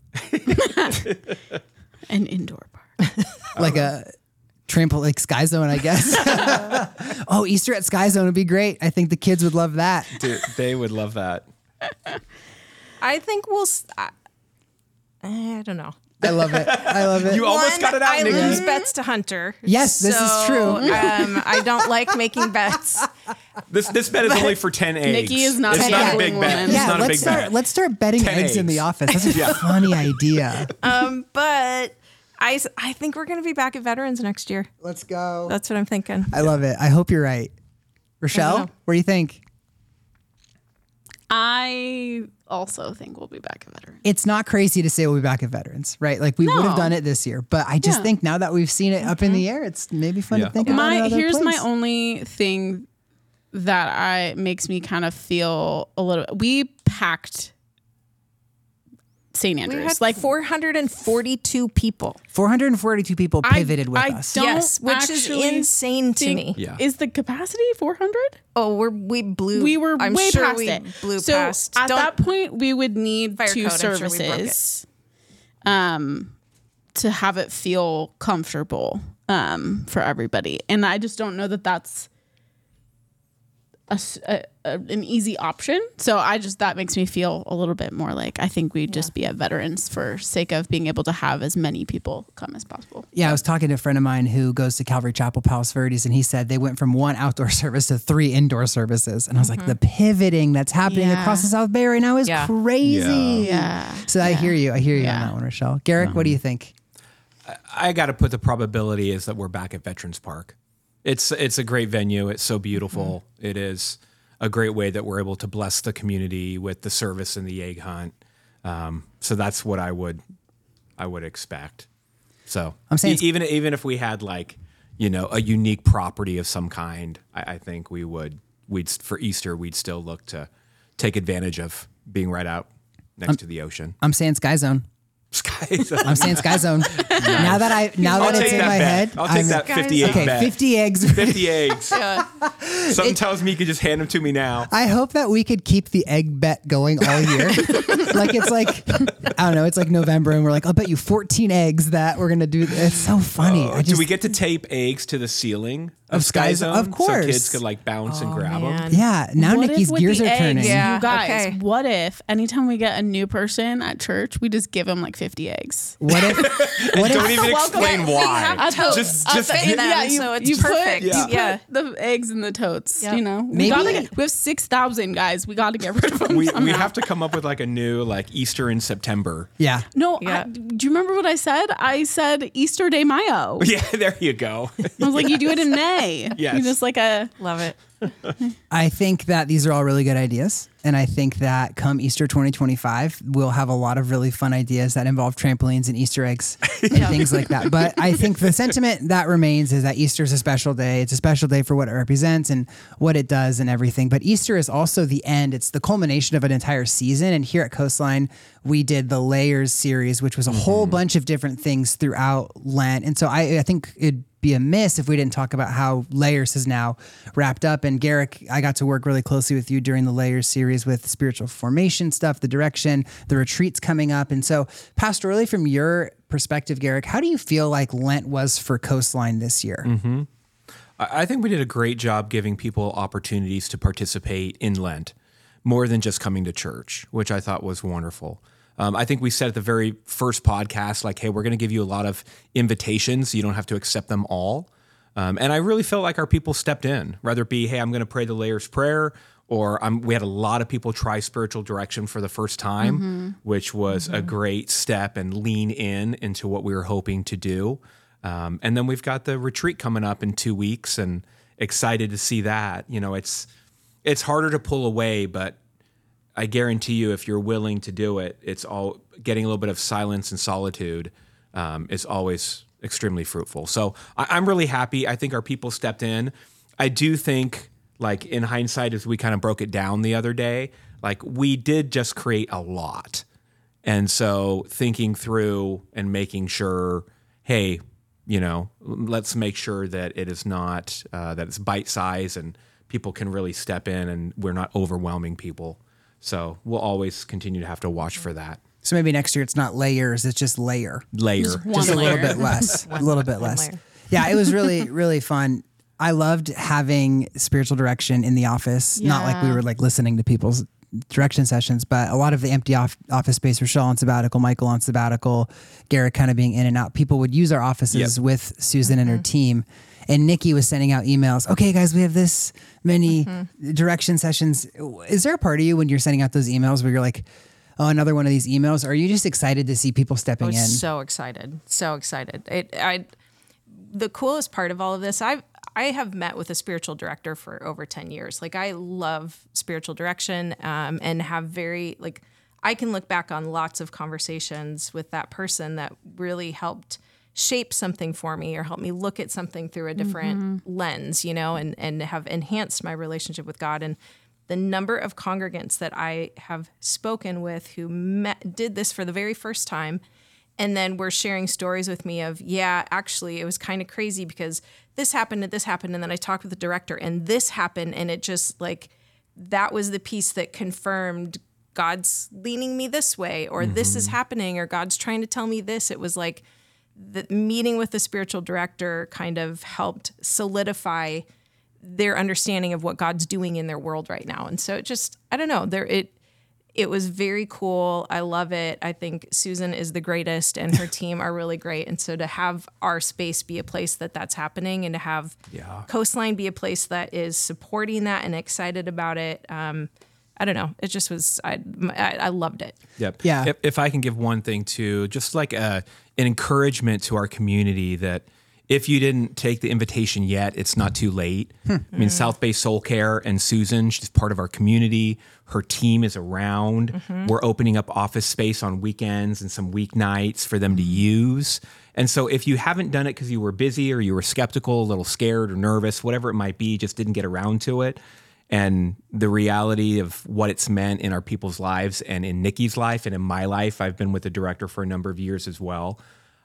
An indoor park. Like a trampoline, like Sky Zone, I guess. Oh, Easter at Sky Zone would be great. I think the kids would love that. Dude, they would love that. I think we'll. s- I, I don't know. I love it. I love it. You almost One, got it out, I Nikki. lose bets to Hunter. Yes, this is true. Um, I don't like making bets. This this bet is only for ten eggs. Nikki is not It's a not a gambling big bet. woman. It's Yeah, not a let's big start. bet. Let's start betting Ten eggs in the eggs. office. That's a funny idea. Um, but I, s- I think we're going to be back at Veterans next year. Let's go. That's what I'm thinking. I love it. I hope you're right, Rochelle. know. What do you think? I also think we'll be back at Veterans. It's not crazy to say we'll be back at Veterans, right? Like we would have No. done it this year, but I just Yeah. think now that we've seen it up in the air, it's maybe fun Yeah. to think about My another here's my place. only thing that I makes me kind of feel a little. We packed Saint We Andrews. had like four hundred forty-two people. four hundred forty-two people I- pivoted with I us. don't Yes, which is actually insane to think- me. Yeah. Is the capacity four hundred? Oh, we're we blew. We were I'm way sure past we it. blew so past. at Don't- that point, we would need Fire two code, I'm sure we broke it. services, um, to have it feel comfortable, um, for everybody. And I just don't know that that's a, s- a- a- an easy option. So I just that makes me feel a little bit more like I think we'd just be at Veterans for sake of being able to have as many people come as possible. Yeah, I was talking to a friend of mine who goes to Calvary Chapel, Palos Verdes, and he said they went from one outdoor service to three indoor services. And I was like, the pivoting that's happening Yeah. across the South Bay right now is Yeah. crazy. Yeah. So I hear you. I hear you Yeah. on that one, Rochelle. Garrick, what do you think? I got to put the probability is that we're back at Veterans Park. It's it's a great venue. It's so beautiful. Mm-hmm. It is a great way that we're able to bless the community with the service and the egg hunt. Um, so that's what I would I would expect. So I'm saying e- even even if we had like, you know, a unique property of some kind, I, I think we would we'd for Easter we'd still look to take advantage of being right out next I'm, to the ocean. I'm saying Sky Zone. Sky Zone. I'm saying Sky Zone. Nice. Now that I now I'll that it's take in that my bet. head, I'll take I'm, that fifty egg okay, bet. fifty eggs. fifty eggs. Yeah. Something tells me you could just hand them to me now. I hope that we could keep the egg bet going all year. Like it's like I don't know, it's like November and we're like, I'll bet you fourteen eggs that we're gonna do. It's so funny. Oh, I just, do we get to tape eggs to the ceiling of, Of Sky Sky Zone? Zone? Of course. So kids could like bounce and grab man. them. Yeah, now What Nikki's if with gears the are eggs, turning. Yeah. You guys, okay. what if anytime we get a new person at church, we just give them like fifty eggs? What if? What Don't if? even Welcome. explain We why. have totes. Just, I'll just say that. yeah, you, so it's you perfect. put you Yeah. Yeah. put the eggs in the totes. Yep. You know, we Maybe- gotta get, we have six thousand guys. We got to get rid of them. we, we somehow. have to come up with like a new like Easter in September. Yeah. No, Yeah. I, do you remember what I said? I said Easter de Mayo. Yeah, there you go. I was like, you do it in May. Yes. You just like a Love it. I think that these are all really good ideas. And I think that come Easter twenty twenty-five, we'll have a lot of really fun ideas that involve trampolines and Easter eggs and things like that. But I think the sentiment that remains is that Easter is a special day. It's a special day for what it represents and what it does and everything. But Easter is also the end. It's the culmination of an entire season. And here at Coastline, we did the Layers series, which was a whole bunch of different things throughout Lent. And so I, I think it'd be amiss if we didn't talk about how Layers is now wrapped up. And Garrick, I got to work really closely with you during the Layers series with spiritual formation stuff, the direction, the retreats coming up. And so pastorally, from your perspective, Garrick, how do you feel like Lent was for Coastline this year? Mm-hmm. I think we did a great job giving people opportunities to participate in Lent, more than just coming to church, which I thought was wonderful. Um, I think we said at the very first podcast, like, hey, we're going to give you a lot of invitations. So you don't have to accept them all. Um, and I really felt like our people stepped in, whether it be, hey, I'm going to pray the Layers prayer, or um, we had a lot of people try spiritual direction for the first time, mm-hmm. which was mm-hmm. a great step and lean in into what we were hoping to do. Um, and then we've got the retreat coming up in two weeks and excited to see that. You know, it's it's harder to pull away, but I guarantee you, if you're willing to do it, it's all getting a little bit of silence and solitude um, is always extremely fruitful. So I, I'm really happy. I think our people stepped in. I do think, like in hindsight, as we kind of broke it down the other day, like we did just create a lot. And so thinking through and making sure, hey, you know, let's make sure that it is not, uh, that it's bite size and people can really step in and we're not overwhelming people. So we'll always continue to have to watch for that. So maybe next year it's not Layers, it's just layer. Layer. Just one Just a layer. little bit less. a little bit less. layer. Yeah, it was really, really fun. I loved having spiritual direction in the office. Not like we Yeah. were like listening to people's direction sessions, but a lot of the empty off- office space, Rochelle on sabbatical, Michael on sabbatical, Garrett kind of being in and out. People would use our offices Yep. with Susan and her team. And Nikki was sending out emails. Okay, guys, we have this many direction sessions. Is there a part of you when you're sending out those emails where you're like, oh, another one of these emails? Or are you just excited to see people I stepping was in? so excited, so excited. It, I, the coolest part of all of this, I've I have met with a spiritual director for over ten years. Like I love spiritual direction, um, and have very like I can look back on lots of conversations with that person that really helped shape something for me or help me look at something through a different mm-hmm. lens, you know, and and have enhanced my relationship with God. And the number of congregants that I have spoken with who met, did this for the very first time, and then were sharing stories with me of, yeah, actually, it was kind of crazy because this happened and this happened, and then I talked with the director and this happened, and it just like, that was the piece that confirmed God's leaning me this way, or mm-hmm. this is happening, or God's trying to tell me this. It was like the meeting with the spiritual director kind of helped solidify their understanding of what God's doing in their world right now. And so it just, I don't know, there it it was very cool. I love it. I think Susan is the greatest and her team are really great. And so to have our space be a place that that's happening, and to have Yeah. Coastline be a place that is supporting that and excited about it, um, I don't know. It just was, I, I, I loved it. Yep. Yeah. If, if I can give one thing too, just like a, an encouragement to our community that if you didn't take the invitation yet, it's not too late. Hmm. I mean, mm. South Bay Soul Care and Susan, she's part of our community. Her team is around. Mm-hmm. We're opening up office space on weekends and some weeknights for them to use. And so if you haven't done it because you were busy or you were skeptical, a little scared or nervous, whatever it might be, just didn't get around to it. And the reality of what it's meant in our people's lives and in Nikki's life and in my life, I've been with the director for a number of years as well.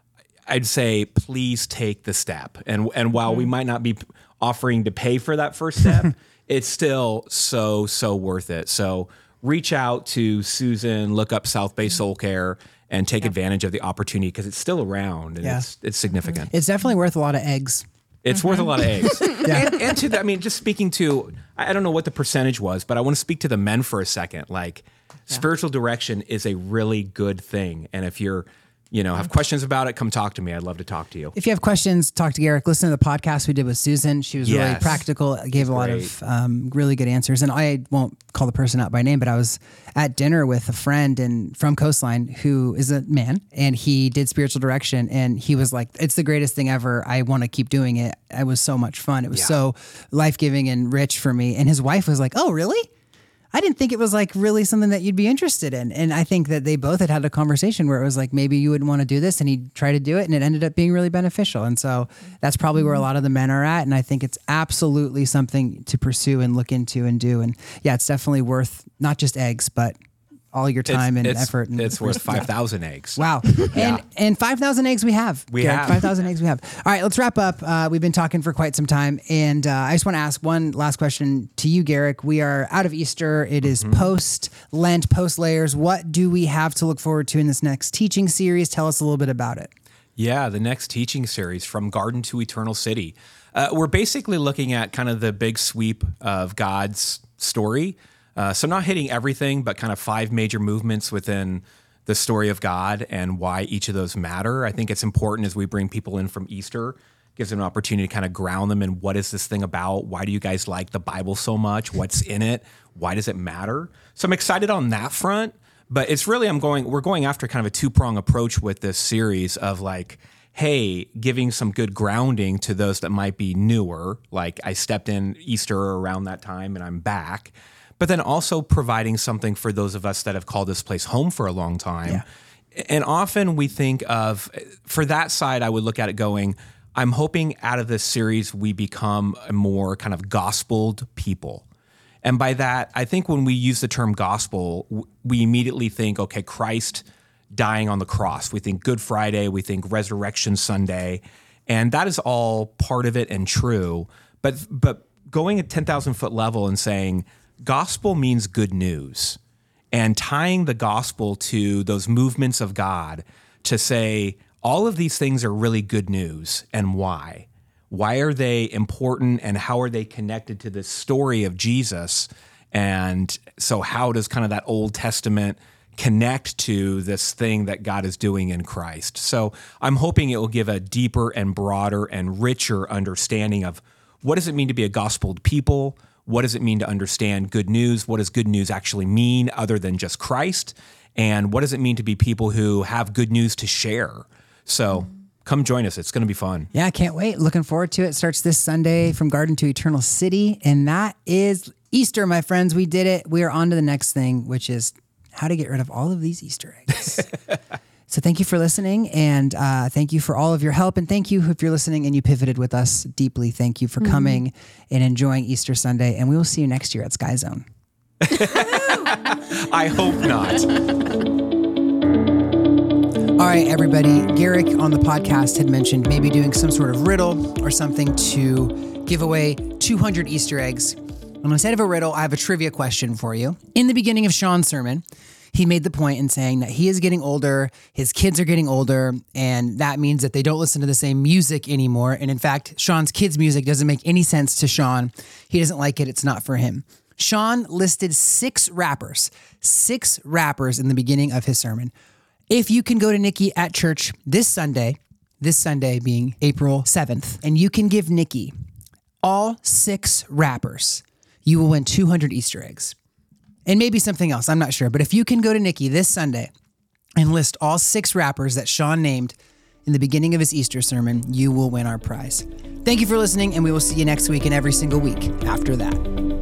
I'd say, please take the step. And and while mm-hmm. we might not be offering to pay for that first step, it's still so, so worth it. So reach out to Susan, look up South Bay Soul Care, and take yep. advantage of the opportunity because it's still around and yeah. it's, it's significant. It's definitely worth a lot of eggs. It's mm-hmm. worth a lot of eggs. yeah. and, and to that, I mean, just speaking to, I don't know what the percentage was, but I want to speak to the men for a second. Like, yeah. spiritual direction is a really good thing. And if you're, you know, have questions about it, come talk to me. I'd love to talk to you. If you have questions, talk to Garrick. Listen to the podcast we did with Susan. She was yes. really practical, gave a lot Great. of um, really good answers. And I won't call the person out by name, but I was at dinner with a friend and from Coastline who is a man, and he did spiritual direction. And he was like, it's the greatest thing ever. I want to keep doing it. It was so much fun. It was yeah. so life-giving and rich for me. And his wife was like, oh, really? I didn't think it was like really something that you'd be interested in. And I think that they both had had a conversation where it was like, maybe you wouldn't want to do this. And he'd try to do it and it ended up being really beneficial. And so that's probably where a lot of the men are at. And I think it's absolutely something to pursue and look into and do. And yeah, it's definitely worth not just eggs, but all your time it's, and it's, effort. And it's worth five thousand eggs. Wow. yeah. And and five thousand eggs we have. We Garrick, have. five thousand eggs we have. All right, let's wrap up. Uh, we've been talking for quite some time. And uh, I just want to ask one last question to you, Garrick. We are out of Easter. It is mm-hmm. post-Lent, post-layers. What do we have to look forward to in this next teaching series? Tell us a little bit about it. Yeah, the next teaching series, From Garden to Eternal City. Uh, we're basically looking at kind of the big sweep of God's story. Uh, so not hitting everything, but kind of five major movements within the story of God and why each of those matter. I think it's important as we bring people in from Easter, gives them an opportunity to kind of ground them in what is this thing about? Why do you guys like the Bible so much? What's in it? Why does it matter? So I'm excited on that front, but it's really, I'm going, we're going after kind of a two-prong approach with this series of like, hey, giving some good grounding to those that might be newer. Like I stepped in Easter around that time and I'm back. But then also providing something for those of us that have called this place home for a long time. Yeah. And often we think of, for that side, I would look at it going, I'm hoping out of this series we become a more kind of gospeled people. And by that, I think when we use the term gospel, we immediately think, okay, Christ dying on the cross. We think Good Friday, we think Resurrection Sunday, and that is all part of it and true. But but going at ten thousand foot level and saying, gospel means good news, and tying the gospel to those movements of God to say all of these things are really good news and why. Why are they important and how are they connected to this story of Jesus? And so how does kind of that Old Testament connect to this thing that God is doing in Christ? So I'm hoping it will give a deeper and broader and richer understanding of what does it mean to be a gospeled people? What does it mean to understand good news? What does good news actually mean other than just Christ? And what does it mean to be people who have good news to share? So come join us. It's going to be fun. Yeah, I can't wait. Looking forward to it. It starts this Sunday, From Garden to Eternal City. And that is Easter, my friends. We did it. We are on to the next thing, which is how to get rid of all of these Easter eggs. So thank you for listening, and uh, thank you for all of your help, and thank you if you're listening and you pivoted with us deeply. Thank you for mm-hmm. coming and enjoying Easter Sunday, and we will see you next year at Sky Zone. I hope not. All right, everybody. Garrick on the podcast had mentioned maybe doing some sort of riddle or something to give away two hundred Easter eggs. And instead of a riddle, I have a trivia question for you. In the beginning of Sean's sermon, he made the point in saying that he is getting older, his kids are getting older, and that means that they don't listen to the same music anymore. And in fact, Sean's kids' music doesn't make any sense to Sean. He doesn't like it. It's not for him. Sean listed six rappers, six rappers in the beginning of his sermon. If you can go to Nikki at church this Sunday, this Sunday being April seventh, and you can give Nikki all six rappers, you will win two hundred Easter eggs. and maybe something else. I'm not sure. But if you can go to Nikki this Sunday and list all six rappers that Sean named in the beginning of his Easter sermon, you will win our prize. Thank you for listening, and we will see you next week and every single week after that.